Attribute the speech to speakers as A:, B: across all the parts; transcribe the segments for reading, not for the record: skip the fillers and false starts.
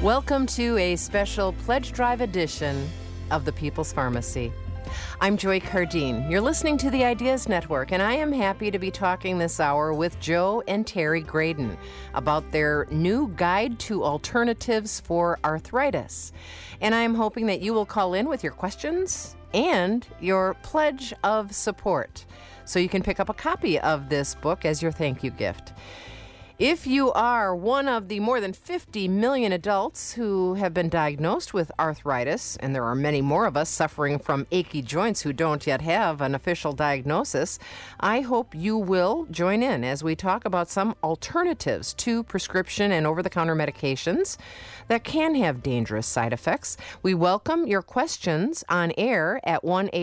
A: Welcome to a special Pledge Drive edition of the People's Pharmacy. I'm Joy Cardine. You're listening to the Ideas Network, and I am happy to be talking this hour with Joe and Terry Graedon about their new guide to alternatives for arthritis. And I'm hoping that you will call in with your questions and your pledge of support so you can pick up a copy of this book as your thank you gift. If you are one of the more than 50 million adults who have been diagnosed with arthritis, and there are many more of us suffering from achy joints who don't yet have an official diagnosis, I hope you will join in as we talk about some alternatives to prescription and over-the-counter medications that can have dangerous side effects. We welcome your questions on air at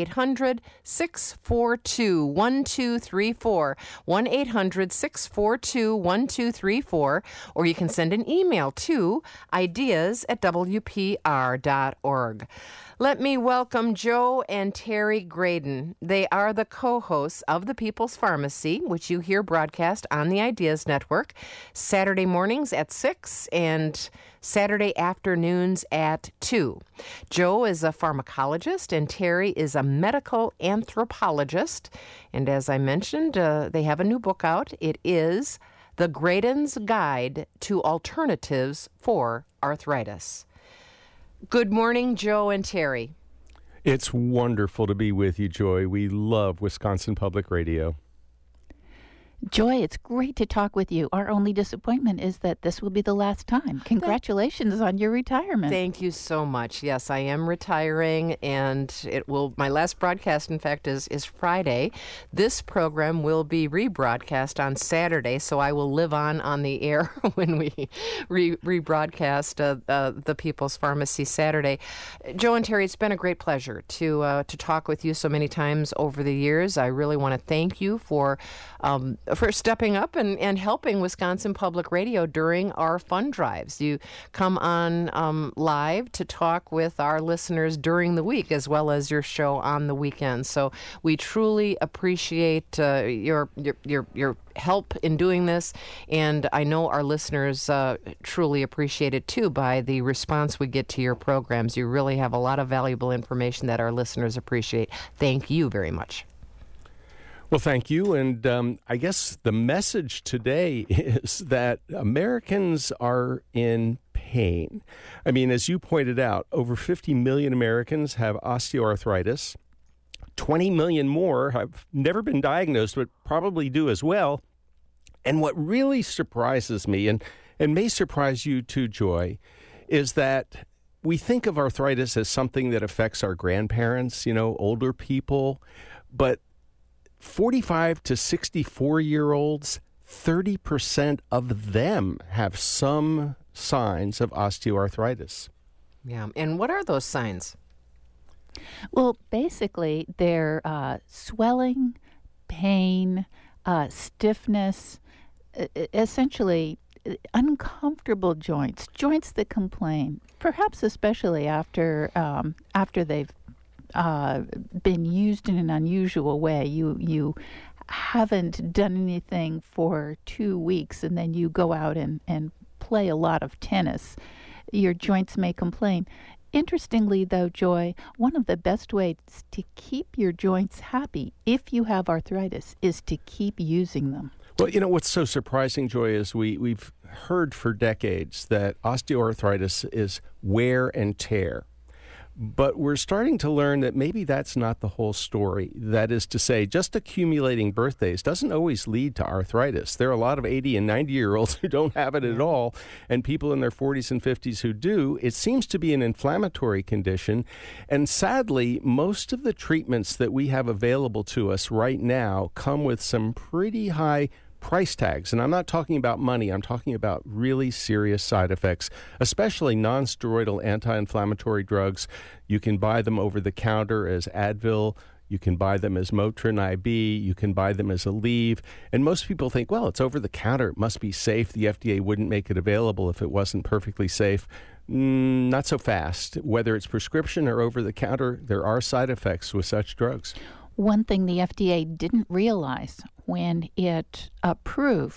A: 1-800-642-1234, 1-800-642-1234, or you can send an email to ideas@wpr.org. Let me welcome Joe and Terry Graedon. They are the co-hosts of The People's Pharmacy, which you hear broadcast on the Ideas Network, Saturday mornings at 6 and Saturday afternoons at 2. Joe is a pharmacologist and Terry is a medical anthropologist. And as I mentioned, they have a new book out. It is The Graedon's Guide to Alternatives for Arthritis. Good morning, Joe and Terry.
B: It's wonderful to be with you, Joy. We love Wisconsin Public Radio.
C: Joy, it's great to talk with you. Our only disappointment is that this will be the last time. Congratulations on your retirement.
A: Thank you so much. Yes, I am retiring, and my last broadcast, in fact, is Friday. This program will be rebroadcast on Saturday, so I will live on the air when we rebroadcast the People's Pharmacy Saturday. Joe and Terry, it's been a great pleasure to talk with you so many times over the years. I really want to thank you for stepping up and helping Wisconsin Public Radio during our fund drives. You come on live to talk with our listeners during the week as well as your show on the weekends. So we truly appreciate your help in doing this, and I know our listeners truly appreciate it too by the response we get to your programs. You really have a lot of valuable information that our listeners appreciate. Thank you very much.
B: Well, thank you. And I guess the message today is that Americans are in pain. I mean, as you pointed out, over 50 million Americans have osteoarthritis. 20 million more have never been diagnosed, but probably do as well. And what really surprises me, and may surprise you too, Joy, is that we think of arthritis as something that affects our grandparents, older people, but 45 to 64-year-olds, 30% of them have some signs of osteoarthritis.
A: Yeah, and what are those signs?
C: Well, basically, they're swelling, pain, stiffness, essentially uncomfortable joints that complain, perhaps especially after they've been used in an unusual way. You haven't done anything for 2 weeks, and then you go out and play a lot of tennis. Your joints may complain. Interestingly, though, Joy, one of the best ways to keep your joints happy if you have arthritis is to keep using them.
B: Well, what's so surprising, Joy, is we've heard for decades that osteoarthritis is wear and tear. But we're starting to learn that maybe that's not the whole story. That is to say, just accumulating birthdays doesn't always lead to arthritis. There are a lot of 80 and 90-year-olds who don't have it at all, and people in their 40s and 50s who do. It seems to be an inflammatory condition, and sadly, most of the treatments that we have available to us right now come with some pretty high price tags. And I'm not talking about money. I'm talking about really serious side effects, especially non-steroidal anti-inflammatory drugs. You can buy them over the counter as Advil. You can buy them as Motrin IB. You can buy them as Aleve. And most people think, well, it's over the counter. It must be safe. The FDA wouldn't make it available if it wasn't perfectly safe. Not so fast. Whether it's prescription or over the counter, there are side effects with such drugs.
C: One thing the FDA didn't realize when it approved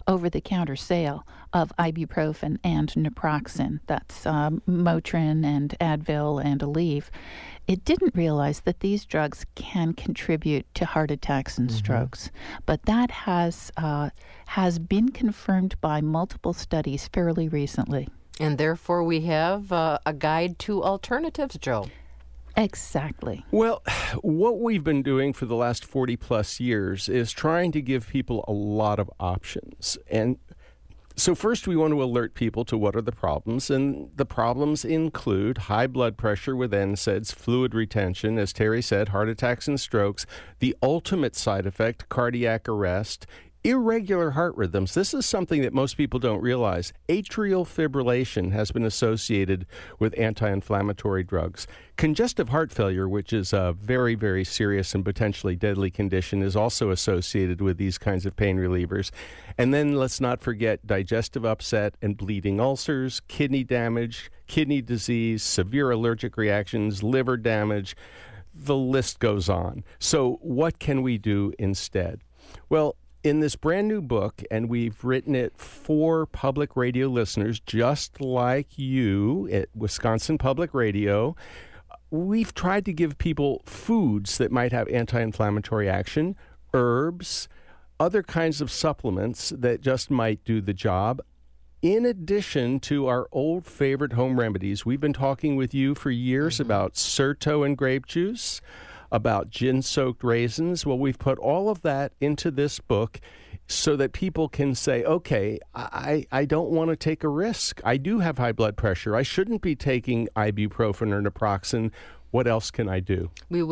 C: over-the-counter sale of ibuprofen and naproxen. That's Motrin and Advil and Aleve. It didn't realize that these drugs can contribute to heart attacks and strokes. But that has been confirmed by multiple studies fairly recently.
A: And therefore we have a guide to alternatives, Joe.
C: Exactly.
B: Well, what we've been doing for the last 40 plus years is trying to give people a lot of options. And so first we want to alert people to what are the problems. And the problems include high blood pressure with NSAIDs, fluid retention, as Terry said, heart attacks and strokes, the ultimate side effect, cardiac arrest, irregular heart rhythms. This is something that most people don't realize. Atrial fibrillation has been associated with anti-inflammatory drugs. Congestive heart failure, which is a very, very serious and potentially deadly condition, is also associated with these kinds of pain relievers. And then let's not forget digestive upset and bleeding ulcers, kidney damage, kidney disease, severe allergic reactions, liver damage. The list goes on. So what can we do instead? Well, in this brand new book, and we've written it for public radio listeners just like you at Wisconsin Public Radio, we've tried to give people foods that might have anti-inflammatory action, herbs, other kinds of supplements that just might do the job. In addition to our old favorite home remedies, we've been talking with you for years about Certo and grape juice, about gin-soaked raisins. Well, we've put all of that into this book so that people can say, okay, I don't want to take a risk. I do have high blood pressure. I shouldn't be taking ibuprofen or naproxen. What else can I do?
A: We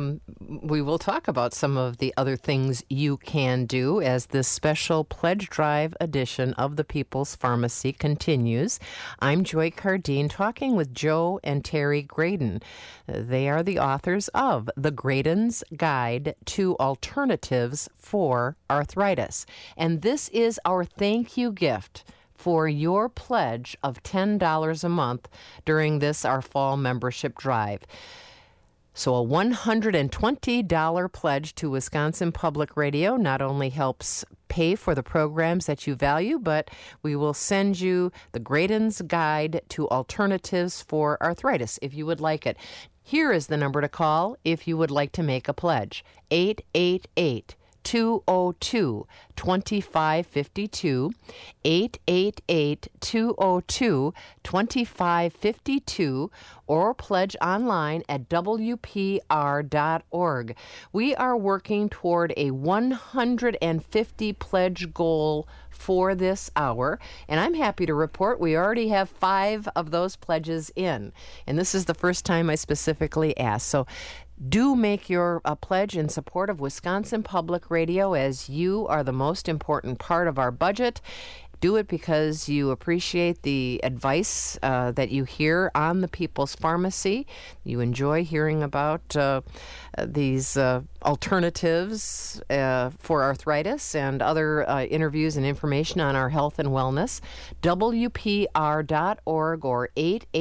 A: will talk about some of the other things you can do as this special pledge drive edition of the People's Pharmacy continues. I'm Joy Cardine talking with Joe and Terry Graedon. They are the authors of The Graedon's Guide to Alternatives for Arthritis. And this is our thank you gift for your pledge of $10 a month during this, our fall membership drive. So a $120 pledge to Wisconsin Public Radio not only helps pay for the programs that you value, but we will send you the Graedon's Guide to Alternatives for Arthritis if you would like it. Here is the number to call if you would like to make a pledge. 888-202-2552, 888-202-2552, or pledge online at WPR.org. We are working toward a 150 pledge goal for this hour, and I'm happy to report we already have 5 of those pledges in, and this is the first time I specifically asked. So do make your pledge in support of Wisconsin Public Radio, as you are the most important part of our budget. Do it because you appreciate the advice that you hear on the People's Pharmacy. You enjoy hearing about these alternatives for arthritis and other interviews and information on our health and wellness. WPR.org or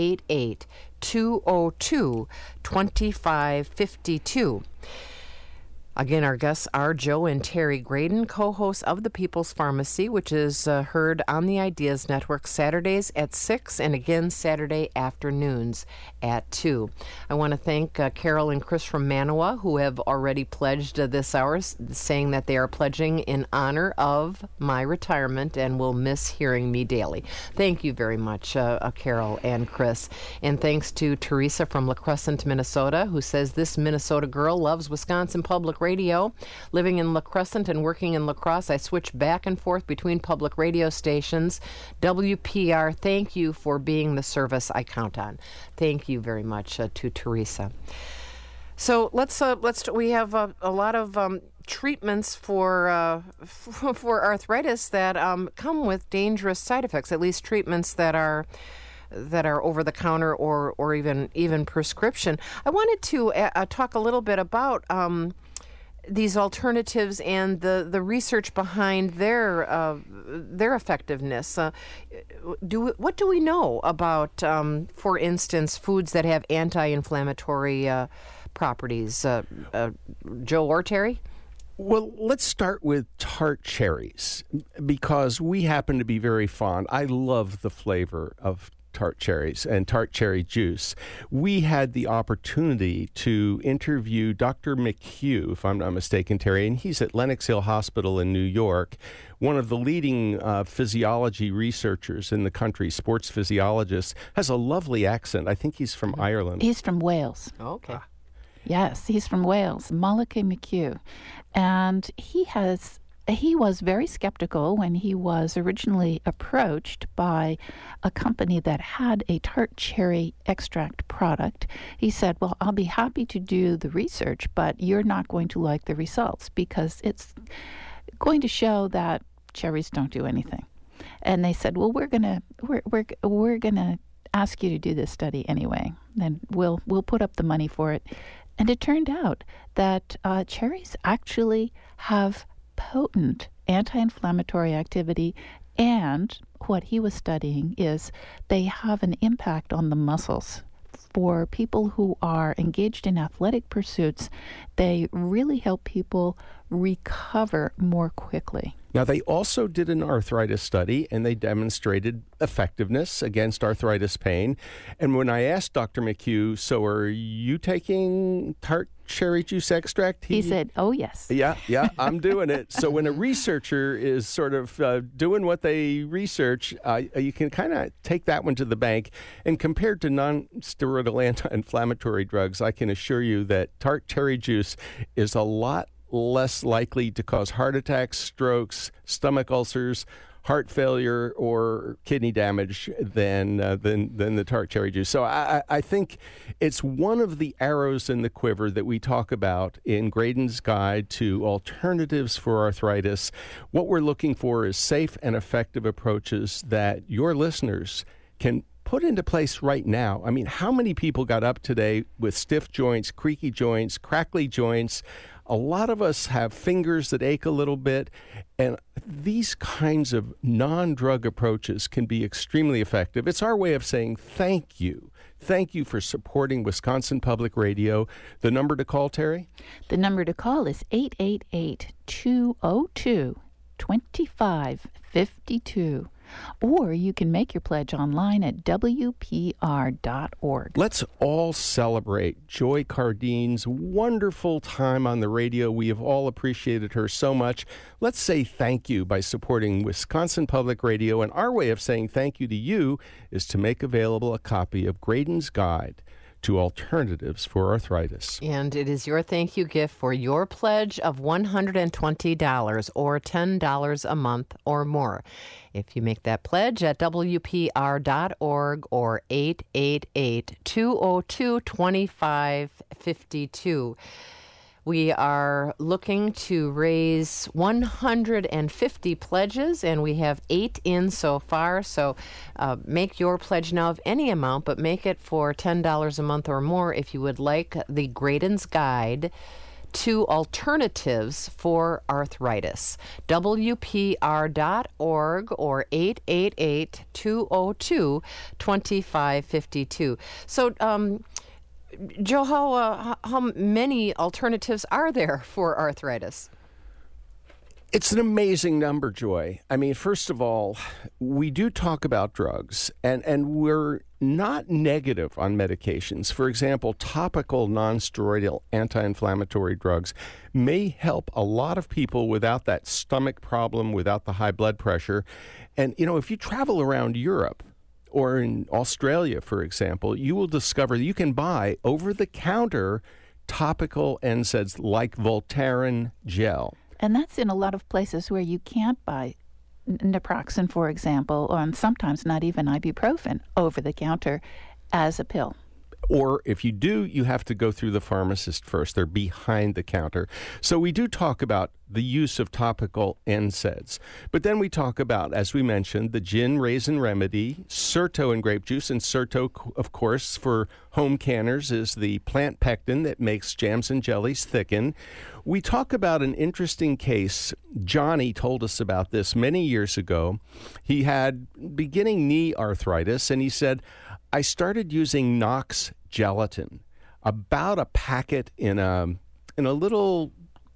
A: 888-202-2552. Again, our guests are Joe and Terry Graedon, co-hosts of The People's Pharmacy, which is heard on the Ideas Network Saturdays at 6 and again Saturday afternoons at 2. I want to thank Carol and Chris from Manawa, who have already pledged this hour, saying that they are pledging in honor of my retirement and will miss hearing me daily. Thank you very much, Carol and Chris. And thanks to Teresa from La Crescent, Minnesota, who says this Minnesota girl loves Wisconsin Public Radio. Living in La Crescent and working in La Crosse, I switch back and forth between public radio stations. WPR, thank you for being the service I count on. Thank you very much to Teresa. So let's we have a lot of treatments for arthritis that come with dangerous side effects. At least treatments that are over the counter or even prescription. I wanted to talk a little bit about these alternatives and the research behind their effectiveness. What do we know about, for instance, foods that have anti-inflammatory properties? Joe or Terry?
B: Well, let's start with tart cherries because we happen to be very fond. I love the flavor of tart cherries and tart cherry juice. We had the opportunity to interview Dr. McHugh, if I'm not mistaken, Terry, and he's at Lenox Hill Hospital in New York, one of the leading physiology researchers in the country, sports physiologist, has a lovely accent. I think he's from Ireland.
C: He's from Wales.
A: Okay.
C: Yes, he's from Wales, Malachi McHugh. And he was very skeptical when he was originally approached by a company that had a tart cherry extract product. He said, well, I'll be happy to do the research, but you're not going to like the results because it's going to show that cherries don't do anything. And they said, well, we're gonna ask you to do this study anyway, and we'll put up the money for it. And it turned out that cherries actually have potent anti-inflammatory activity, and what he was studying is they have an impact on the muscles. For people who are engaged in athletic pursuits, they really help people recover more quickly.
B: Now, they also did an arthritis study, and they demonstrated effectiveness against arthritis pain. And when I asked Dr. McHugh, so are you taking tart cherry juice extract?
C: He said, oh, yes.
B: Yeah, I'm doing it. So when a researcher is sort of doing what they research, you can kind of take that one to the bank. And compared to non-steroidal anti-inflammatory drugs, I can assure you that tart cherry juice is a lot less likely to cause heart attacks, strokes, stomach ulcers, heart failure, or kidney damage than the tart cherry juice. So I think it's one of the arrows in the quiver that we talk about in Graydon's Guide to Alternatives for Arthritis. What we're looking for is safe and effective approaches that your listeners can put into place right now. I mean, how many people got up today with stiff joints, creaky joints, crackly joints? A lot of us have fingers that ache a little bit, and these kinds of non-drug approaches can be extremely effective. It's our way of saying thank you. Thank you for supporting Wisconsin Public Radio. The number to call, Terry?
C: The number to call is 888-202-2552. Or you can make your pledge online at WPR.org.
B: Let's all celebrate Joy Cardine's wonderful time on the radio. We have all appreciated her so much. Let's say thank you by supporting Wisconsin Public Radio. And our way of saying thank you to you is to make available a copy of Graydon's Guide to Alternatives for Arthritis.
A: And it is your thank you gift for your pledge of $120 or $10 a month or more. If you make that pledge at WPR.org or 888-202-2552. We are looking to raise 150 pledges, and we have 8 in so far. So make your pledge now of any amount, but make it for $10 a month or more if you would like the Graydon's Guide to Alternatives for Arthritis. WPR.org or 888-202-2552. So, Joe, how many alternatives are there for arthritis?
B: It's an amazing number, Joy. I mean, first of all, we do talk about drugs, and we're not negative on medications. For example, topical non-steroidal anti-inflammatory drugs may help a lot of people without that stomach problem, without the high blood pressure. And, you know, if you travel around Europe, or in Australia, for example, you will discover that you can buy over-the-counter topical NSAIDs like Voltaren gel.
C: And that's in a lot of places where you can't buy naproxen, for example, or sometimes not even ibuprofen over-the-counter as a pill.
B: Or if you do, you have to go through the pharmacist first. They're behind the counter. So we do talk about the use of topical NSAIDs. But then we talk about, as we mentioned, the gin raisin remedy, Certo and grape juice. And Certo, of course, for home canners is the plant pectin that makes jams and jellies thicken. We talk about an interesting case. Johnny told us about this many years ago. He had beginning knee arthritis, and he said, I started using Knox gelatin, about a packet in a little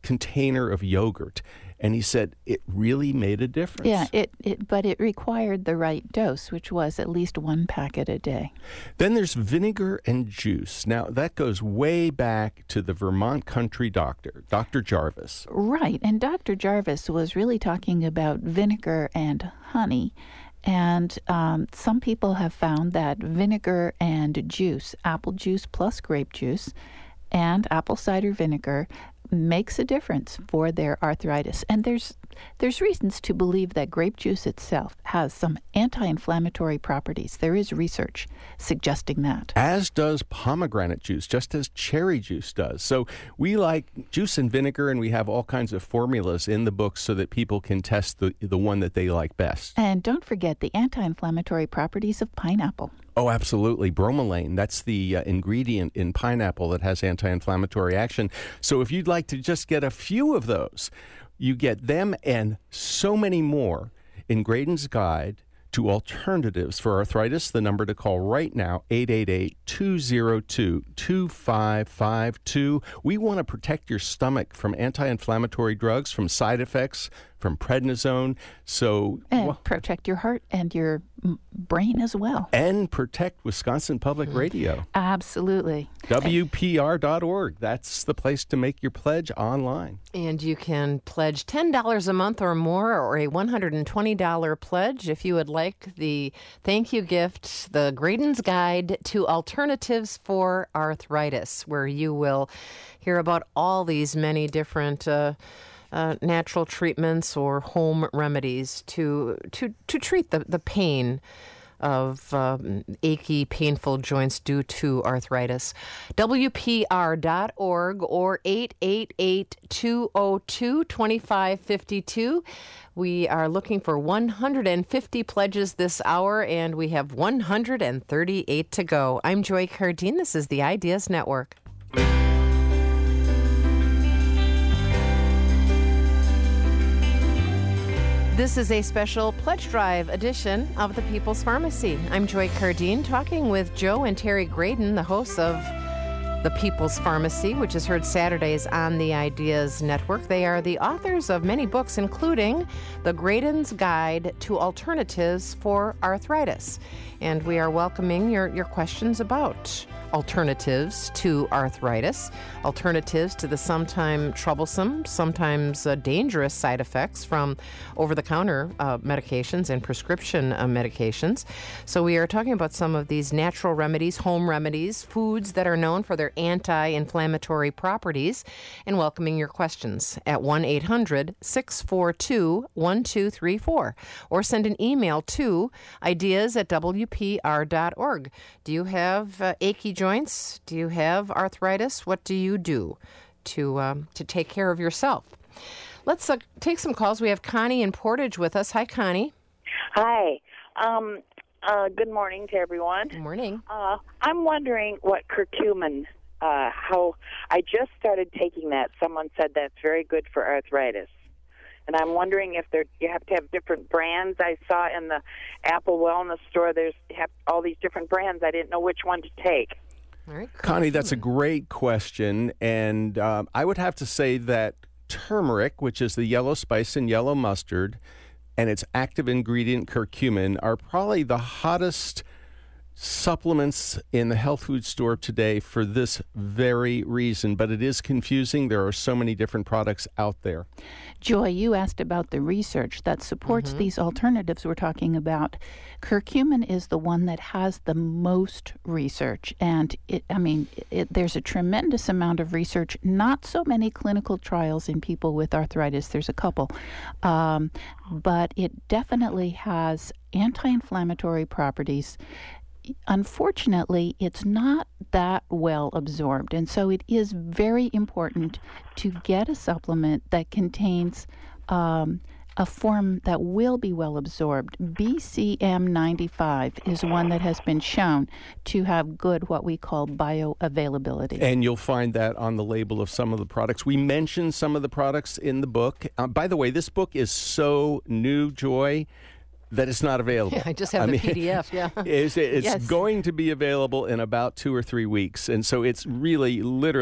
B: container of yogurt. And he said it really made a difference.
C: Yeah, but it required the right dose, which was at least 1 packet a day.
B: Then there's vinegar and juice. Now, that goes way back to the Vermont country doctor, Dr. Jarvis.
C: Right, and Dr. Jarvis was really talking about vinegar and honey. And some people have found that vinegar and juice, apple juice plus grape juice, and apple cider vinegar makes a difference for their arthritis. And there's reasons to believe that grape juice itself has some anti-inflammatory properties. There is research suggesting that.
B: As does pomegranate juice, just as cherry juice does. So we like juice and vinegar, and we have all kinds of formulas in the book so that people can test the one that they like best.
C: And don't forget the anti-inflammatory properties of pineapple.
B: Oh, absolutely. Bromelain, that's the ingredient in pineapple that has anti-inflammatory action. So if you'd like to just get a few of those, you get them and so many more in Graydon's Guide to Alternatives for Arthritis. The number to call right now, 888-202-2552. We want to protect your stomach from anti-inflammatory drugs, from side effects, from prednisone.
C: And protect your heart and your brain as well.
B: And protect Wisconsin Public Radio.
C: Absolutely.
B: WPR.org. That's the place to make your pledge online.
A: And you can pledge $10 a month or more, or a $120 pledge if you would like the thank you gift, the Graydon's Guide to Alternatives for Arthritis, where you will hear about all these many different natural treatments or home remedies to treat the pain of achy, painful joints due to arthritis. WPR.org or 888-202-2552. We are looking for 150 pledges this hour, and we have 138 to go. I'm Joy Cardine. This is the Ideas Network. This is a special pledge drive edition of the People's Pharmacy. I'm Joy Cardine, talking with Joe and Terry Graydon, the hosts of the People's Pharmacy, which is heard Saturdays on the Ideas Network. They are the authors of many books, including The Graydon's Guide to Alternatives for Arthritis. And we are welcoming your questions about alternatives to arthritis, alternatives to the sometimes troublesome, sometimes dangerous side effects from over-the-counter medications and prescription medications. So we are talking about some of these natural remedies, home remedies, foods that are known for their anti-inflammatory properties, and welcoming your questions at 1-800-642-1234, or send an email to ideas@wpr.org. Do you have achy joints? Do you have arthritis? What do you do to take care of yourself? Let's take some calls. We have Connie in Portage with us. Hi, Connie.
D: Hi. Good morning to everyone.
A: Good morning.
D: I'm wondering what curcumin, how I just started taking that. Someone said that's very good for arthritis. And I'm wondering if you have to have different brands. I saw in the Apple Wellness store have all these different brands. I didn't know which one to take.
A: All right,
B: Connie, that's a great question. And I would have to say that turmeric, which is the yellow spice and yellow mustard, and its active ingredient curcumin are probably the hottest supplements in the health food store today for this very reason. But it is confusing. There are so many different products out there.
C: Joy, you asked about the research that supports these alternatives we're talking about. Curcumin is the one that has the most research, and there's a tremendous amount of research, not so many clinical trials in people with arthritis. There's a couple, but it definitely has anti-inflammatory properties. Unfortunately, it's not that well absorbed, and so it is very important to get a supplement that contains a form that will be well absorbed. BCM95 is one that has been shown to have good, what we call bioavailability.
B: And you'll find that on the label of some of the products. We mentioned some of the products in the book. By the way, this book is so new, Joy, that it's not available.
A: Yeah, I just have the PDF, yeah.
B: It's going to be available in about 2 or 3 weeks. And so it's really, literally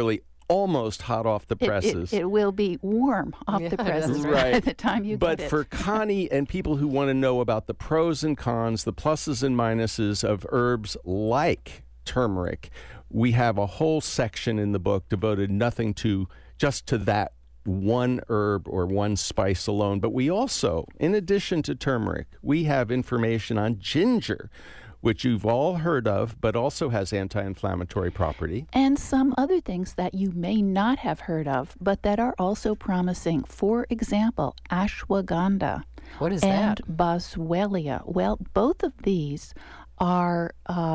B: almost hot off the presses.
C: It will be warm off the presses
B: right.
C: by the time you
B: but
C: get it.
B: for Connie and people who want to know about the pros and cons, the pluses and minuses of herbs like turmeric, we have a whole section in the book devoted just to that one herb or one spice alone. But we also, in addition to turmeric, we have information on ginger, which you've all heard of, but also has anti-inflammatory property.
C: And some other things that you may not have heard of, but that are also promising. For example, ashwagandha.
A: What is
C: and
A: that?
C: Boswellia. Well, both of these are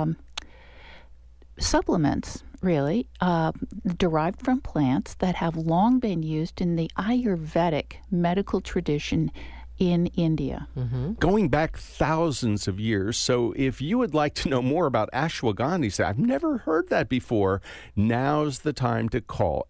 C: supplements, really, derived from plants that have long been used in the Ayurvedic medical tradition in India.
A: Mm-hmm.
B: Going back thousands of years. So if you would like to know more about ashwagandha, you say, I've never heard that before, now's the time to call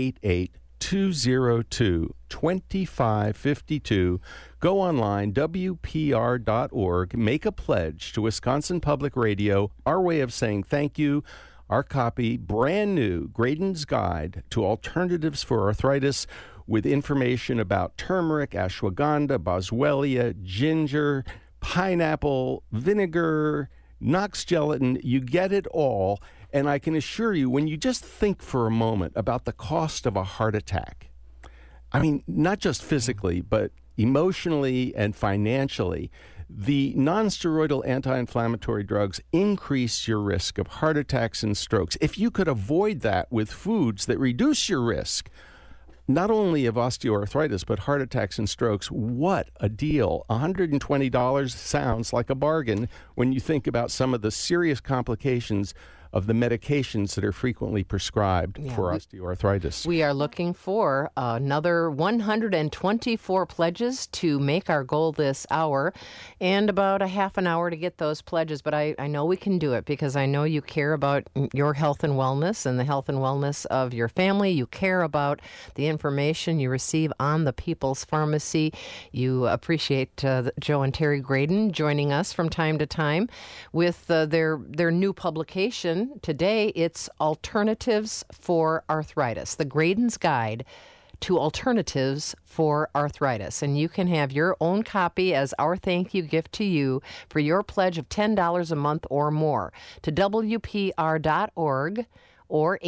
B: 888-202-2552. Go online, WPR.org, make a pledge to Wisconsin Public Radio, our way of saying thank you. Our copy, brand new, Graydon's Guide to Alternatives for Arthritis, with information about turmeric, ashwagandha, boswellia, ginger, pineapple, vinegar, Knox gelatin. You get it all. And I can assure you, when you just think for a moment about the cost of a heart attack, I mean, not just physically, but emotionally and financially, the nonsteroidal anti-inflammatory drugs increase your risk of heart attacks and strokes. If you could avoid that with foods that reduce your risk, not only of osteoarthritis, but heart attacks and strokes, what a deal. $120 sounds like a bargain when you think about some of the serious complications of the medications that are frequently prescribed for osteoarthritis.
A: We are looking for another 124 pledges to make our goal this hour, and about a half an hour to get those pledges. But I know we can do it because I know you care about your health and wellness and the health and wellness of your family. You care about the information you receive on the People's Pharmacy. You appreciate Joe and Terry Graydon joining us from time to time with their new publication. Today, it's Alternatives for Arthritis, the Graydon's Guide to Alternatives for Arthritis. And you can have your own copy as our thank you gift to you for your pledge of $10 a month or more to WPR.org or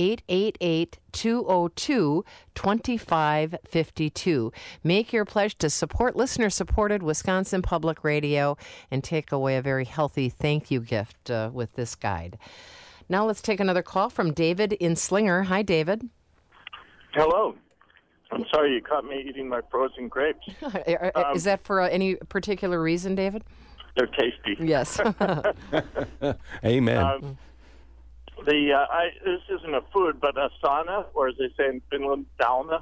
A: 888-202-2552. Make your pledge to support listener-supported Wisconsin Public Radio and take away a very healthy thank you gift with this guide. Now let's take another call from David in Slinger. Hi, David.
E: Hello. I'm sorry you caught me eating my frozen grapes.
A: Is that for any particular reason, David?
E: They're tasty.
A: Yes.
B: Amen.
E: This isn't a food, but a sauna, or as they say in Finland, sauna,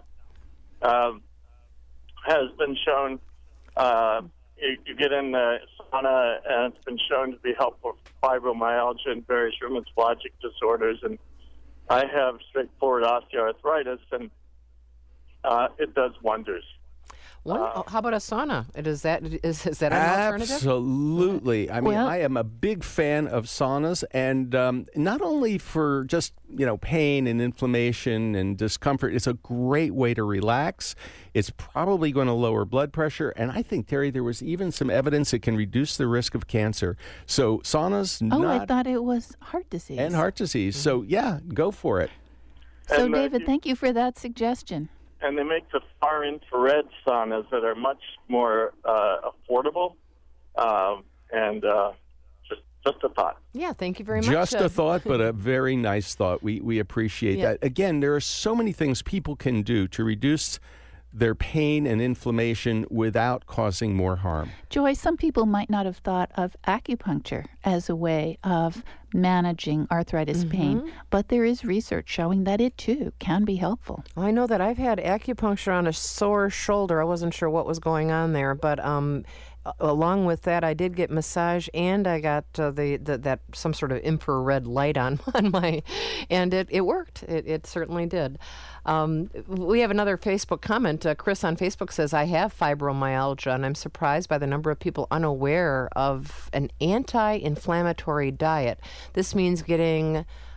E: has been shown. You get in the sauna, and it's been shown to be helpful for fibromyalgia and various rheumatologic disorders. And I have straightforward osteoarthritis, and it does wonders.
A: How about a sauna? Is that an alternative?
B: Absolutely. I mean, I am a big fan of saunas, and not only for just pain and inflammation and discomfort. It's a great way to relax. It's probably going to lower blood pressure, and I think, Terry, there was even some evidence it can reduce the risk of cancer. So saunas,
C: I thought it was heart disease.
B: And heart disease. Mm-hmm. So yeah, go for it.
C: So David, thank you for that suggestion.
E: And they make the far infrared saunas that are much more affordable, and just a thought.
A: Yeah, thank you very much.
B: Just a thought, but a very nice thought. We appreciate that. Again, there are so many things people can do to reduce their pain and inflammation without causing more harm.
C: Joy, some people might not have thought of acupuncture as a way of managing arthritis pain, but there is research showing that it too can be helpful.
A: I know that I've had acupuncture on a sore shoulder. I wasn't sure what was going on there, but along with that, I did get massage, and I got that some sort of infrared light on my, and it worked. It certainly did. We have another Facebook comment. Chris on Facebook says, I have fibromyalgia, and I'm surprised by the number of people unaware of an anti-inflammatory diet. This means getting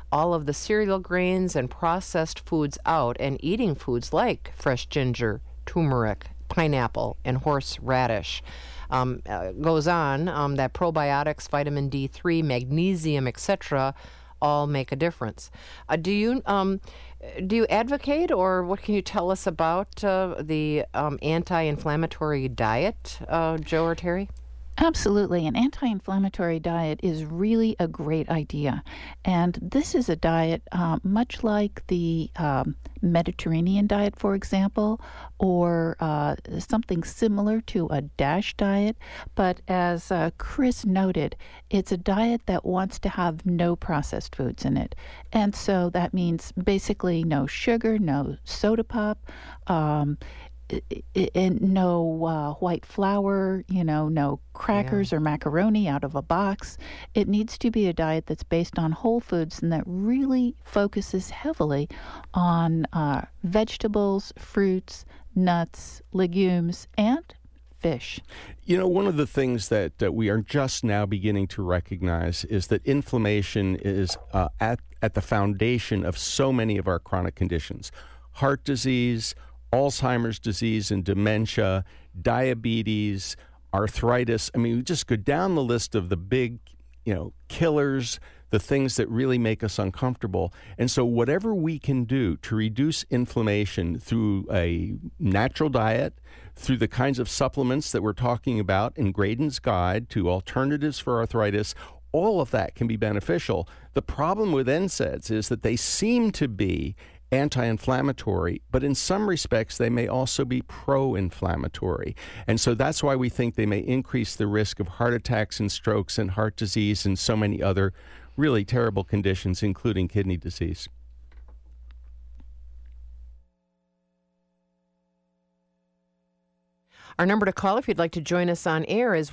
A: all of the cereal grains and processed foods out and eating foods like fresh ginger, turmeric, pineapple, and horseradish. Goes on that probiotics, vitamin D3, magnesium, etc., all make a difference. Do you advocate, or what can you tell us about the anti-inflammatory diet, Joe or Terry?
C: Absolutely. An anti-inflammatory diet is really a great idea. And this is a diet much like the Mediterranean diet, for example, or something similar to a DASH diet. But as Chris noted, it's a diet that wants to have no processed foods in it. And so that means basically no sugar, no soda pop, and no white flour, no crackers or macaroni out of a box. It needs to be a diet that's based on whole foods and that really focuses heavily on vegetables, fruits, nuts, legumes, and fish.
B: One of the things that we are just now beginning to recognize is that inflammation is at the foundation of so many of our chronic conditions. Heart disease, Alzheimer's disease and dementia, diabetes, arthritis. I mean, we just go down the list of the big, killers, the things that really make us uncomfortable. And so whatever we can do to reduce inflammation through a natural diet, through the kinds of supplements that we're talking about in Graydon's Guide to Alternatives for Arthritis, all of that can be beneficial. The problem with NSAIDs is that they seem to be anti-inflammatory, but in some respects they may also be pro-inflammatory. And so that's why we think they may increase the risk of heart attacks and strokes and heart disease and so many other really terrible conditions, including kidney disease.
A: Our number to call if you'd like to join us on air is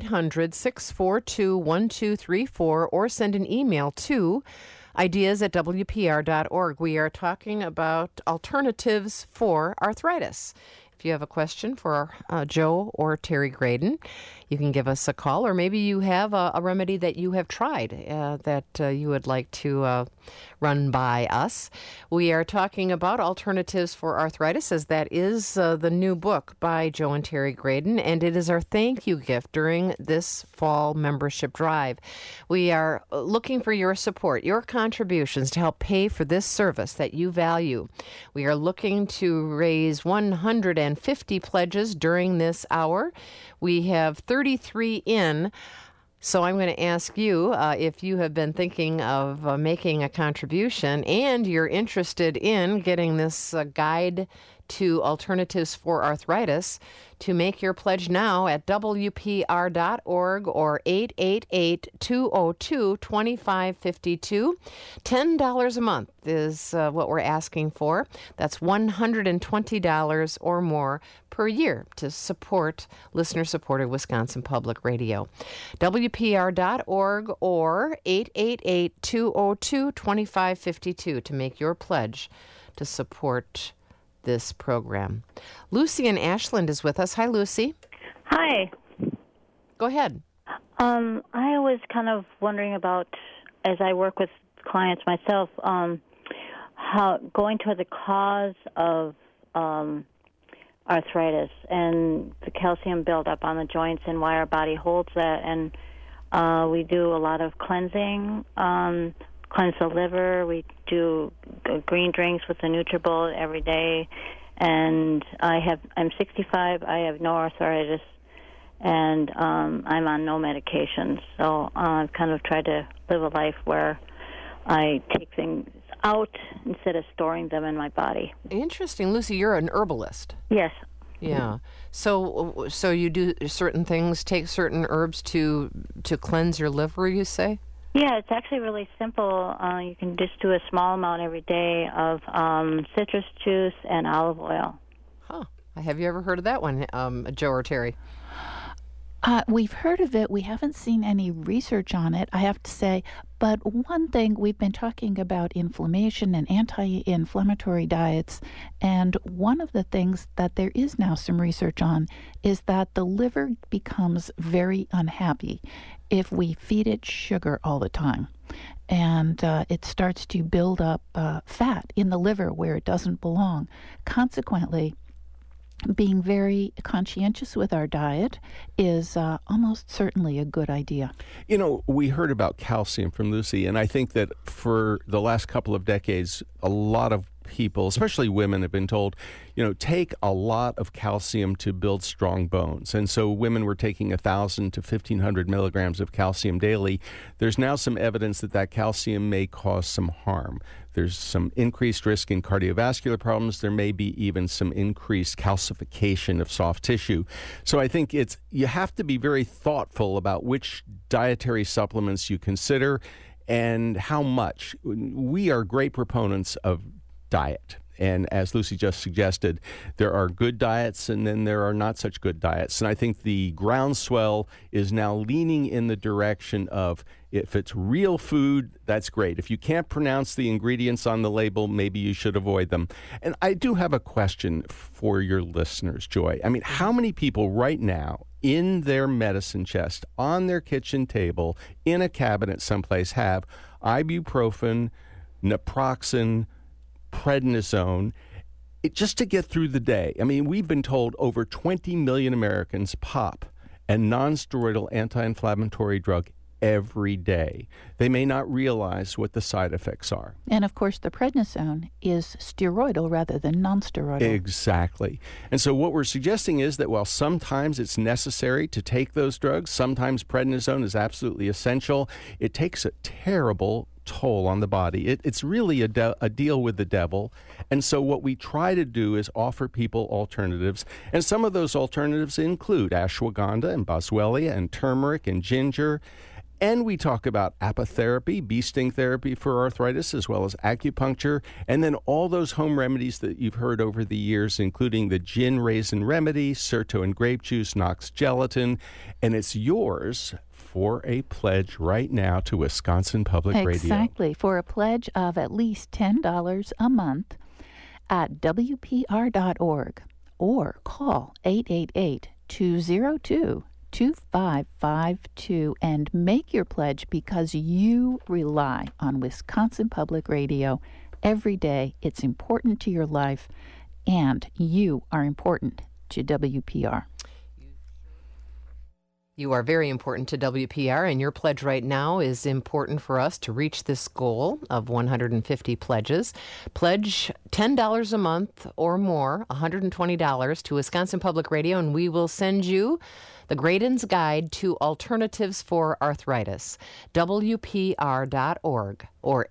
A: 1-800-642-1234 or send an email to ideas@wpr.org. We are talking about alternatives for arthritis. If you have a question for Joe or Terry Graydon, you can give us a call, or maybe you have a remedy that you have tried that you would like to run by us. We are talking about alternatives for arthritis, as that is the new book by Joe and Terry Graydon, and it is our thank you gift during this fall membership drive. We are looking for your support, your contributions to help pay for this service that you value. We are looking to raise 150 pledges during this hour. We have 33 in. So I'm going to ask you if you have been thinking of making a contribution and you're interested in getting this guide to alternatives for arthritis, to make your pledge now at WPR.org or 888-202-2552. $10 a month is what we're asking for. That's $120 or more per year to support listener-supported Wisconsin Public Radio. WPR.org or 888-202-2552 to make your pledge to support this program. Lucy in Ashland is with us. Hi, Lucy.
F: Hi.
A: Go ahead.
F: I was kind of wondering about, as I work with clients myself, how going to the cause of arthritis and the calcium buildup on the joints and why our body holds that. And we do a lot of cleansing, cleanse the liver. We do green drinks with the NutriBullet every day. And I'm 65. I have no arthritis, and I'm on no medications. So I've kind of tried to live a life where I take things out instead of storing them in my body.
A: Interesting. Lucy, you're an herbalist.
F: Yes.
A: Yeah. So you do certain things, take certain herbs to cleanse your liver, you say?
F: Yeah, it's actually really simple. You can just do a small amount every day of citrus juice and olive oil.
A: Huh. Have you ever heard of that one, Joe or Terry?
C: We've heard of it. We haven't seen any research on it, I have to say. But one thing, we've been talking about inflammation and anti-inflammatory diets, and one of the things that there is now some research on is that the liver becomes very unhappy if we feed it sugar all the time. and it starts to build up fat in the liver where it doesn't belong. Consequently, being very conscientious with our diet is almost certainly a good idea.
B: You know, we heard about calcium from Lucy, and I think that for the last couple of decades, a lot of people, especially women, have been told, take a lot of calcium to build strong bones. And so women were taking 1,000 to 1,500 milligrams of calcium daily. There's now some evidence that calcium may cause some harm. There's some increased risk in cardiovascular problems. There may be even some increased calcification of soft tissue. So I think you have to be very thoughtful about which dietary supplements you consider and how much. We are great proponents of diet. And as Lucy just suggested, there are good diets and then there are not such good diets. And I think the groundswell is now leaning in the direction of, if it's real food, that's great. If you can't pronounce the ingredients on the label, maybe you should avoid them. And I do have a question for your listeners, Joy. I mean, how many people right now in their medicine chest, on their kitchen table, in a cabinet someplace, have ibuprofen, naproxen, prednisone, just to get through the day? I mean, we've been told over 20 million Americans pop a non-steroidal anti-inflammatory drug every day. They may not realize what the side effects are.
C: And of course, the prednisone is steroidal rather than non-steroidal.
B: Exactly. And so what we're suggesting is that while sometimes it's necessary to take those drugs, sometimes prednisone is absolutely essential, it takes a terrible toll on the body. It's really a deal with the devil. And so what we try to do is offer people alternatives. And some of those alternatives include ashwagandha and boswellia and turmeric and ginger. And we talk about apitherapy, bee sting therapy for arthritis, as well as acupuncture, and then all those home remedies that you've heard over the years, including the gin raisin remedy, Certo and grape juice, Knox gelatin, and it's yours for a pledge right now to Wisconsin Public Radio.
C: Exactly, for a pledge of at least $10 a month at WPR.org or call 888-202-2552 and make your pledge because you rely on Wisconsin Public Radio every day. It's important to your life, and you are important to WPR.
A: You are very important to WPR, and your pledge right now is important for us to reach this goal of 150 pledges. Pledge $10 a month or more, $120 to Wisconsin Public Radio, and we will send you the Graydon's Guide to Alternatives for Arthritis. WPR.org or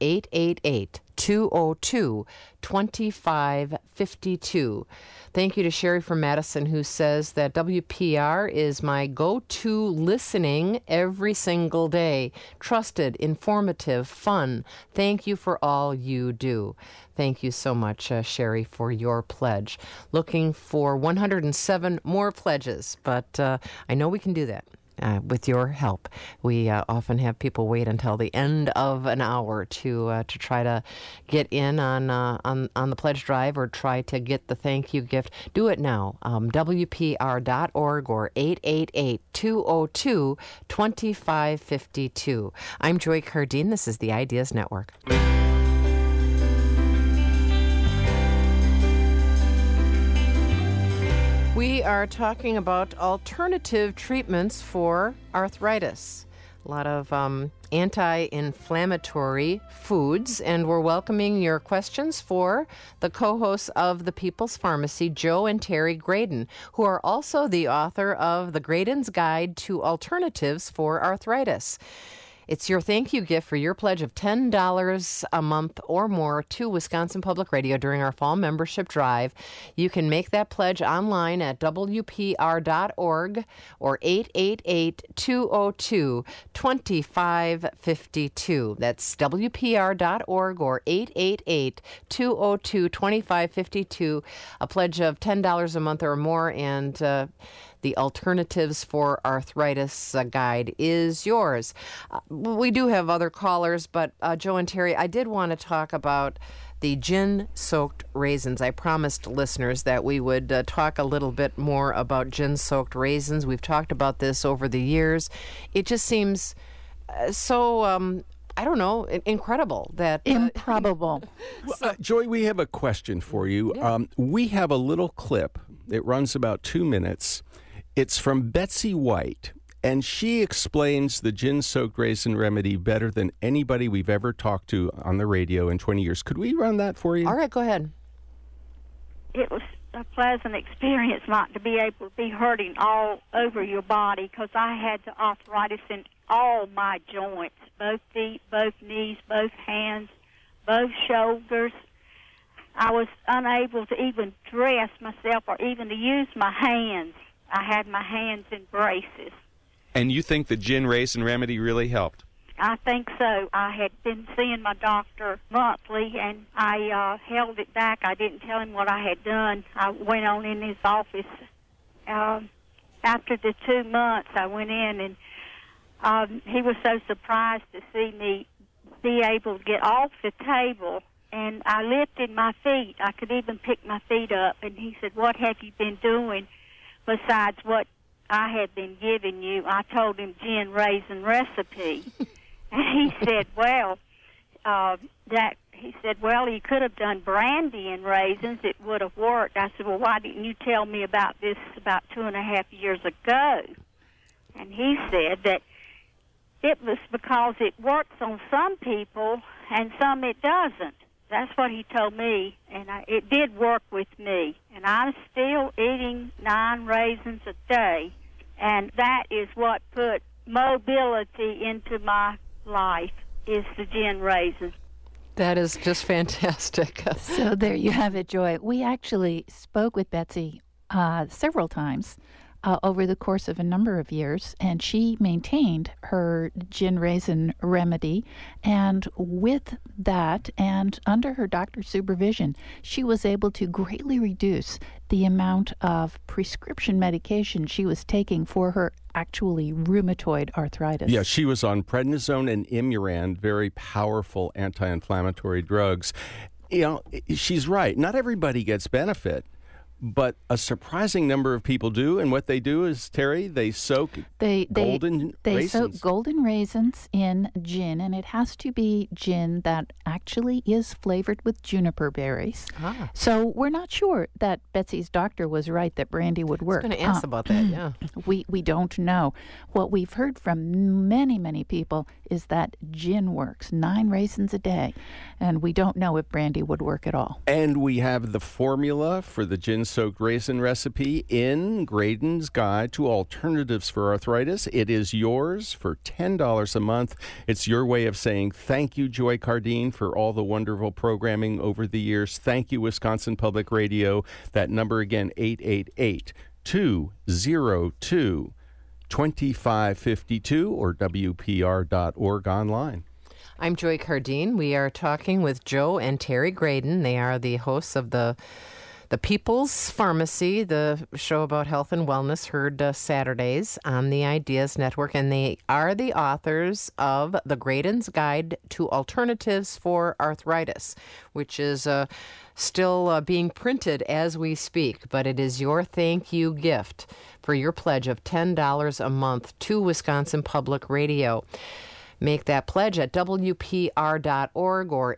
A: 888-202-2552. Thank you to Sherry from Madison, who says that WPR is my go-to listening every single day. Trusted, informative, fun. Thank you for all you do. Thank you so much, Sherry, for your pledge. Looking for 107 more pledges, but I know we can do that. With your help. We often have people wait until the end of an hour to try to get in on the pledge drive or try to get the thank you gift. Do it now. WPR.org or 888-202-2552. I'm Joy Cardine. This is the Ideas Network. We are talking about alternative treatments for arthritis. A lot of anti-inflammatory foods, and we're welcoming your questions for the co-hosts of The People's Pharmacy, Joe and Terry Graydon, who are also the author of The Graydon's Guide to Alternatives for Arthritis. It's your thank you gift for your pledge of $10 a month or more to Wisconsin Public Radio during our fall membership drive. You can make that pledge online at WPR.org or 888-202-2552. That's WPR.org or 888-202-2552. A pledge of $10 a month or more, and the Alternatives for Arthritis guide is yours. We do have other callers, but Joe and Terry, I did want to talk about the gin-soaked raisins. I promised listeners that we would talk a little bit more about gin-soaked raisins. We've talked about this over the years. It just seems so I don't know, incredible. That
C: Improbable.
B: Joy, we have a question for you.
A: Yeah.
B: We have a little clip. It runs about 2 minutes. It's from Betsy White, and she explains the gin-soaked raisin remedy better than anybody we've ever talked to on the radio in 20 years. Could we run that for you?
A: All right, go ahead.
G: It was a pleasant experience not to be able to be hurting all over your body, because I had the arthritis in all my joints, both feet, both knees, both hands, both shoulders. I was unable to even dress myself or even to use my hands. I had my hands in braces.
H: And you think the gin raisin remedy really helped?
G: I think so. I had been seeing my doctor monthly, and I held it back. I didn't tell him what I had done. I went on in his office. After the 2 months, I went in, and he was so surprised to see me be able to get off the table, and I lifted my feet. I could even pick my feet up, and he said, "What have you been doing besides what I had been giving you?" I told him gin raisin recipe. And he said, well, you could have done brandy and raisins. It would have worked. I said, well, why didn't you tell me about this about 2.5 years ago? And he said that it was because it works on some people and some it doesn't. That's what he told me, and it did work with me. And I'm still eating 9 raisins a day, and that is what put mobility into my life, is the gin raisin.
A: That is just fantastic.
C: So there you have it, Joy. We actually spoke with Betsy several times over the course of a number of years, and she maintained her gin raisin remedy. And with that, and under her doctor's supervision, she was able to greatly reduce the amount of prescription medication she was taking for her actually rheumatoid arthritis.
B: Yeah, she was on prednisone and Imuran, very powerful anti-inflammatory drugs. You know, she's right. Not everybody gets benefit, but a surprising number of people do. And what they do is, Terry, they soak golden raisins.
C: They soak golden raisins in gin, and it has to be gin that actually is flavored with juniper berries. So we're not sure that Betsy's doctor was right that brandy would work.
A: I was going to ask about that, yeah.
C: We don't know. What we've heard from many, many people is that gin works, 9 raisins a day, and we don't know if brandy would work at all.
B: And we have the formula for the gin-soaked raisin recipe in Graydon's Guide to Alternatives for Arthritis. It is yours for $10 a month. It's your way of saying thank you, Joy Cardine, for all the wonderful programming over the years. Thank you, Wisconsin Public Radio. That number again, 888-202-2552 or WPR.org online.
A: I'm Joy Cardine. We are talking with Joe and Terry Graydon. They are the hosts of the People's Pharmacy, the show about health and wellness, heard Saturdays on the Ideas Network, and they are the authors of The Graydon's Guide to Alternatives for Arthritis, which is still being printed as we speak, but it is your thank you gift for your pledge of $10 a month to Wisconsin Public Radio. Make that pledge at WPR.org or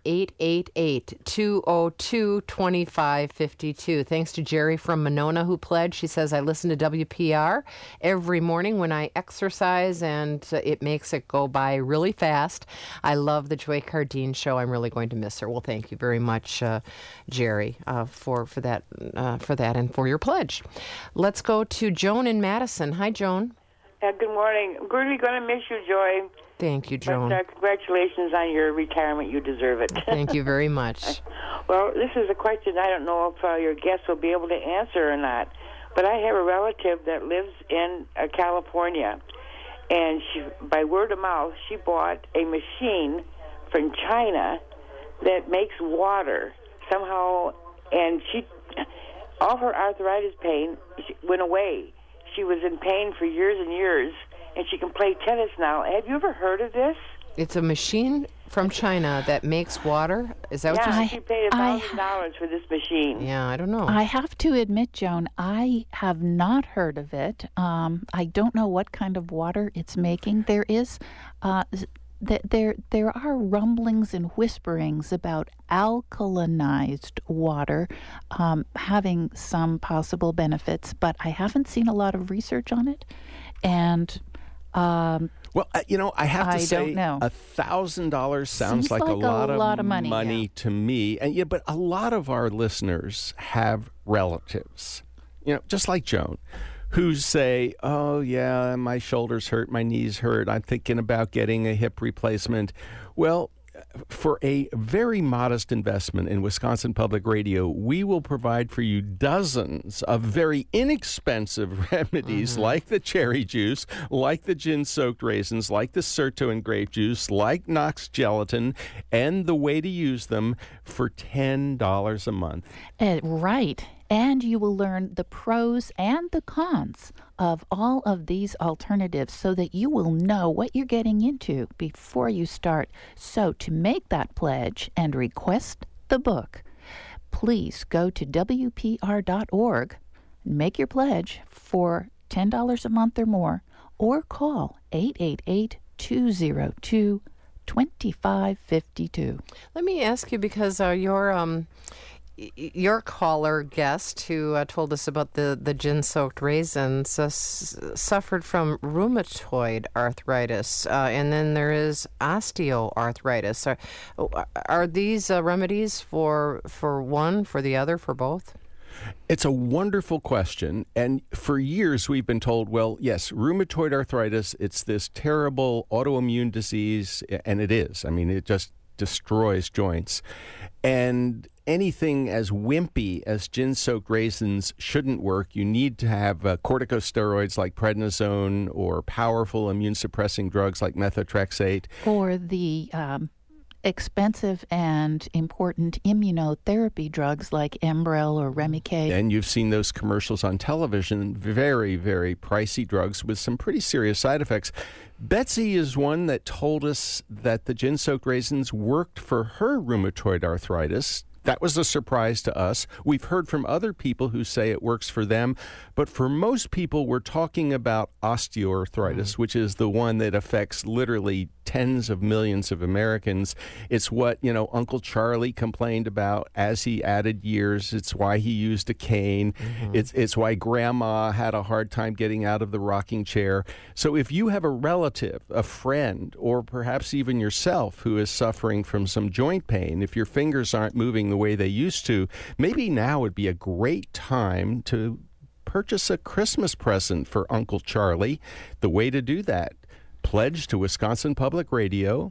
A: 888-202-2552. Thanks to Jerry from Monona who pledged. She says, I listen to WPR every morning when I exercise, and it makes it go by really fast. I love the Joy Cardine show. I'm really going to miss her. Well, thank you very much, Jerry, for that and for your pledge. Let's go to Joan in Madison. Hi, Joan.
I: Good morning. I'm really going to miss you, Joy.
A: Thank you, Joan.
I: But, congratulations on your retirement. You deserve it.
A: Thank you very much.
I: Well, this is a question I don't know if your guests will be able to answer or not, but I have a relative that lives in California, and she, by word of mouth, she bought a machine from China that makes water somehow, and all her arthritis pain went away. She was in pain for years and years, and she can play tennis now. Have you ever heard of this?
A: It's a machine from China that makes water? Is that what you said?
I: She paid $1,000 for this machine.
A: Yeah, I don't know.
C: I have to admit, Joan, I have not heard of it. I don't know what kind of water it's making. There is there are rumblings and whisperings about alkalinized water having some possible benefits, but I haven't seen a lot of research on it. And
B: well, I have to say,
C: don't know.
B: $1,000 sounds
C: Seems
B: like a lot of
C: money, yeah.
B: to me. And but a lot of our listeners have relatives, just like Joan, who say, "Oh yeah, my shoulders hurt, my knees hurt. I'm thinking about getting a hip replacement." Well, for a very modest investment in Wisconsin Public Radio, we will provide for you dozens of very inexpensive remedies like the cherry juice, like the gin-soaked raisins, like the Certo grape juice, like Knox gelatin, and the way to use them for $10 a month.
C: Right. And you will learn the pros and the cons of all of these alternatives so that you will know what you're getting into before you start. So to make that pledge and request the book, please go to WPR.org, make your pledge for $10 a month or more, or call 888-202-2552.
A: Let me ask you, because your caller guest who told us about the gin-soaked raisins suffered from rheumatoid arthritis, and then there is osteoarthritis. Are these remedies for one, for the other, for both?
B: It's a wonderful question. And for years, we've been told, well, yes, rheumatoid arthritis, it's this terrible autoimmune disease, and it is. I mean, it just destroys joints. And anything as wimpy as gin-soaked raisins shouldn't work. You need to have corticosteroids like prednisone or powerful immune-suppressing drugs like methotrexate.
C: Or the expensive and important immunotherapy drugs like Enbrel or Remicade.
B: And you've seen those commercials on television, very, very pricey drugs with some pretty serious side effects. Betsy is one that told us that the gin-soaked raisins worked for her rheumatoid arthritis. That was a surprise to us. We've heard from other people who say it works for them. But for most people, we're talking about osteoarthritis, which is the one that affects literally tens of millions of Americans. It's what, Uncle Charlie complained about as he added years. It's why he used a cane. It's why Grandma had a hard time getting out of the rocking chair. So if you have a relative, a friend, or perhaps even yourself who is suffering from some joint pain, if your fingers aren't moving the way they used to, maybe now would be a great time to purchase a Christmas present for Uncle Charlie. The way to do that, pledge to Wisconsin Public Radio,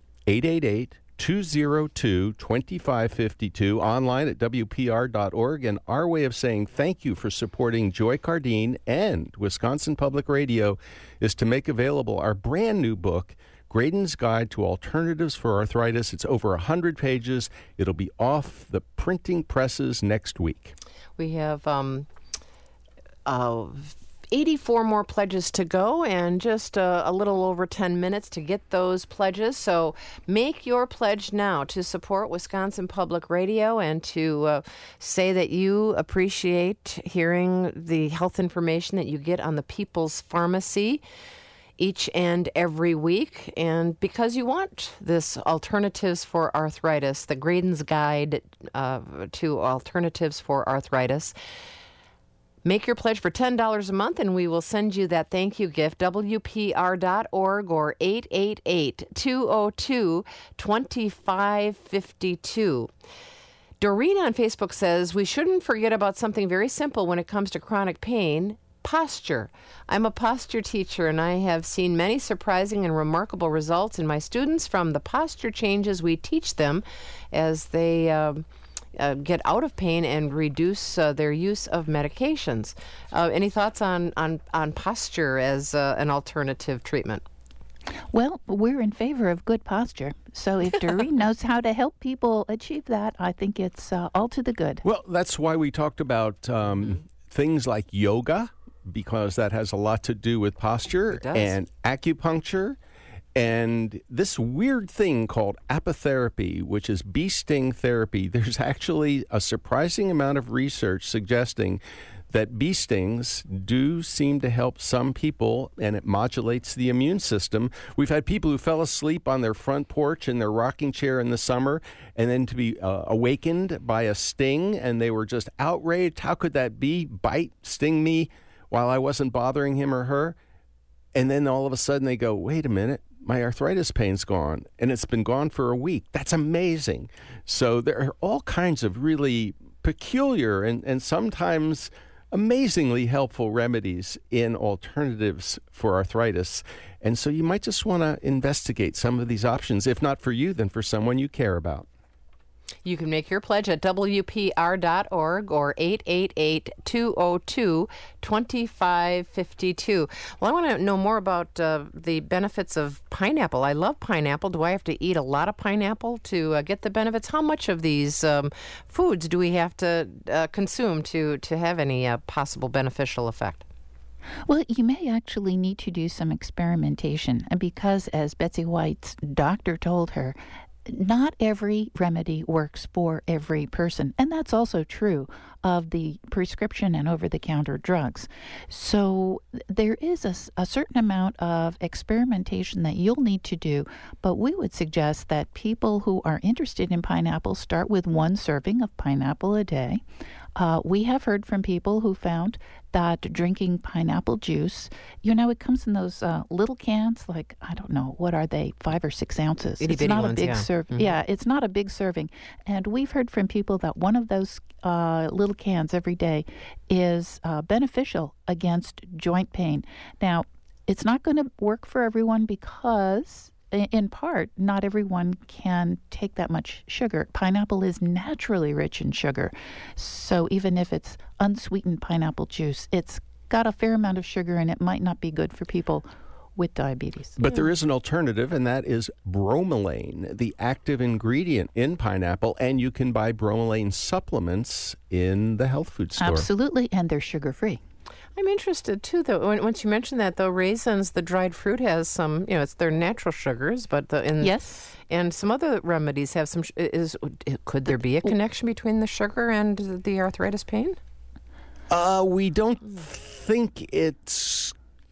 B: 888-202-2552, online at WPR.org. And our way of saying thank you for supporting Joy Cardine and Wisconsin Public Radio is to make available our brand new book, Graydon's Guide to Alternatives for Arthritis. It's over 100 pages. It'll be off the printing presses next week.
A: We have 84 more pledges to go, and just a little over 10 minutes to get those pledges. So make your pledge now to support Wisconsin Public Radio and to say that you appreciate hearing the health information that you get on the People's Pharmacy each and every week, and because you want this Alternatives for Arthritis, the Graydon's Guide to Alternatives for Arthritis. Make your pledge for $10 a month, and we will send you that thank you gift, WPR.org or 888-202-2552. Doreen on Facebook says, we shouldn't forget about something very simple when it comes to chronic pain, posture. I'm a posture teacher, and I have seen many surprising and remarkable results in my students from the posture changes we teach them as they get out of pain and reduce their use of medications. Any thoughts on posture as an alternative treatment?
C: Well, we're in favor of good posture. So if Doreen knows how to help people achieve that, I think it's all to the good.
B: Well, that's why we talked about things like yoga, because that has a lot to do with posture, and acupuncture, and this weird thing called apitherapy, which is bee sting therapy. There's actually a surprising amount of research suggesting that bee stings do seem to help some people, and it modulates the immune system. We've had people who fell asleep on their front porch in their rocking chair in the summer, and then to be awakened by a sting, and they were just outraged. How could that bee sting me while I wasn't bothering him or her? And then all of a sudden they go, wait a minute, my arthritis pain's gone, and it's been gone for a week. That's amazing. So there are all kinds of really peculiar and sometimes amazingly helpful remedies in alternatives for arthritis. And so you might just want to investigate some of these options, if not for you, then for someone you care about.
A: You can make your pledge at WPR.org or 888-202-2552. Well, I want to know more about the benefits of pineapple. I love pineapple. Do I have to eat a lot of pineapple to get the benefits? How much of these foods do we have to consume to have any possible beneficial effect?
C: Well, you may actually need to do some experimentation, because as Betsy White's doctor told her, not every remedy works for every person. And that's also true of the prescription and over-the-counter drugs. So there is a certain amount of experimentation that you'll need to do, but we would suggest that people who are interested in pineapple start with 1 serving of pineapple a day. We have heard from people who found that drinking pineapple juice, it comes in those little cans, like, I don't know, what are they, 5 or 6 ounces?
A: Itty
C: It's not
A: ones,
C: a big
A: yeah.
C: serving.
A: Mm-hmm.
C: Yeah, it's not a big serving. And we've heard from people that one of those little cans every day is beneficial against joint pain. Now, it's not going to work for everyone because, in part, not everyone can take that much sugar. Pineapple is naturally rich in sugar. So even if it's unsweetened pineapple juice, it's got a fair amount of sugar, and it might not be good for people with diabetes.
B: But there is an alternative, and that is bromelain, the active ingredient in pineapple, and you can buy bromelain supplements in the health food store.
C: Absolutely, and they're sugar-free.
A: I'm interested, too, though. Once you mention that, though, raisins, the dried fruit has some, it's their natural sugars, but
C: yes.
A: And some other remedies have some, could there be a connection between the sugar and the arthritis pain?
B: We don't think it's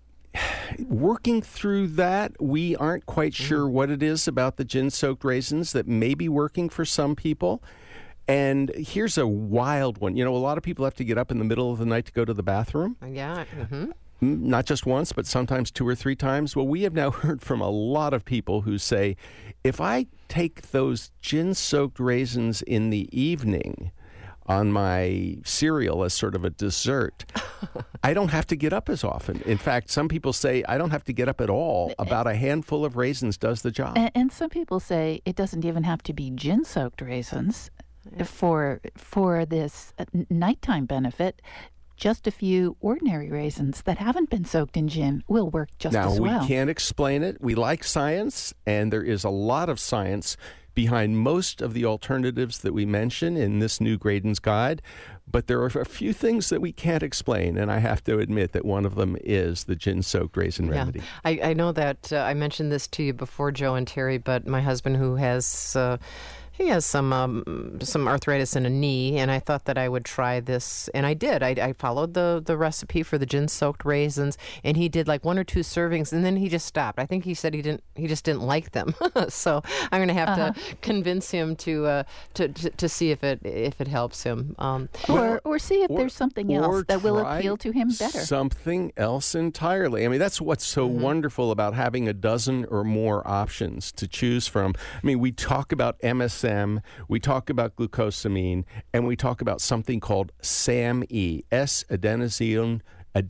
B: working through that. We aren't quite sure what it is about the gin-soaked raisins that may be working for some people. And here's a wild one. A lot of people have to get up in the middle of the night to go to the bathroom.
A: Yeah. Mm-hmm.
B: Not just once, but sometimes 2 or 3 times. Well, we have now heard from a lot of people who say, if I take those gin-soaked raisins in the evening on my cereal as sort of a dessert, I don't have to get up as often. In fact, some people say I don't have to get up at all. About a handful of raisins does the job.
C: And some people say it doesn't even have to be gin-soaked raisins for this nighttime benefit. Just a few ordinary raisins that haven't been soaked in gin will work just as well.
B: Now, we can't explain it. We like science, and there is a lot of science behind most of the alternatives that we mention in this new Graydon's Guide. But there are a few things that we can't explain, and I have to admit that one of them is the gin-soaked raisin remedy.
A: I know that I mentioned this to you before, Joe and Terry, but my husband, who has... he has some arthritis in a knee, and I thought that I would try this, and I did. I followed the recipe for the gin-soaked raisins, and he did like 1 or 2 servings, and then he just stopped. I think he said he just didn't like them. So I'm going to have to convince him to see if it helps him.
C: Or see if there's something else that will appeal to him better.
B: Something else entirely. I mean, that's what's so wonderful about having a dozen or more options to choose from. I mean, we talk about MSM, we talk about glucosamine, and we talk about something called SAMe, S-adenosine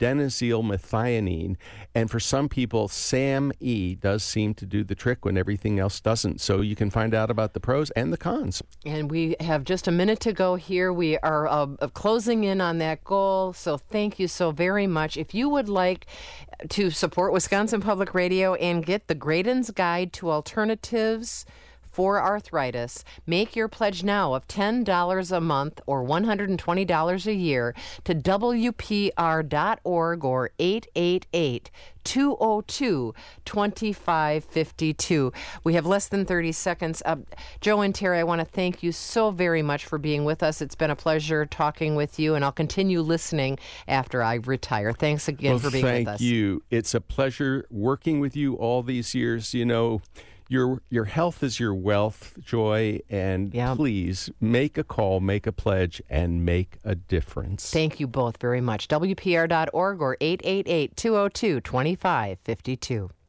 B: methionine. And for some people, SAMe does seem to do the trick when everything else doesn't. So you can find out about the pros and the cons.
A: And we have just a minute to go here. We are closing in on that goal. So thank you so very much. If you would like to support Wisconsin Public Radio and get the Graydon's Guide to Alternatives for arthritis. Make your pledge now of $10 a month or $120 a year to WPR.org or 888-202-2552. We have less than 30 seconds. Joe and Terry, I want to thank you so very much for being with us. It's been a pleasure talking with you, and I'll continue listening after I retire. Thanks again for being with us.
B: Thank you. It's a pleasure working with you all these years. You know, your health is your wealth, Joy, and please make a call, make a pledge, and make a difference.
A: Thank you both very much. WPR.org or 888-202-2552.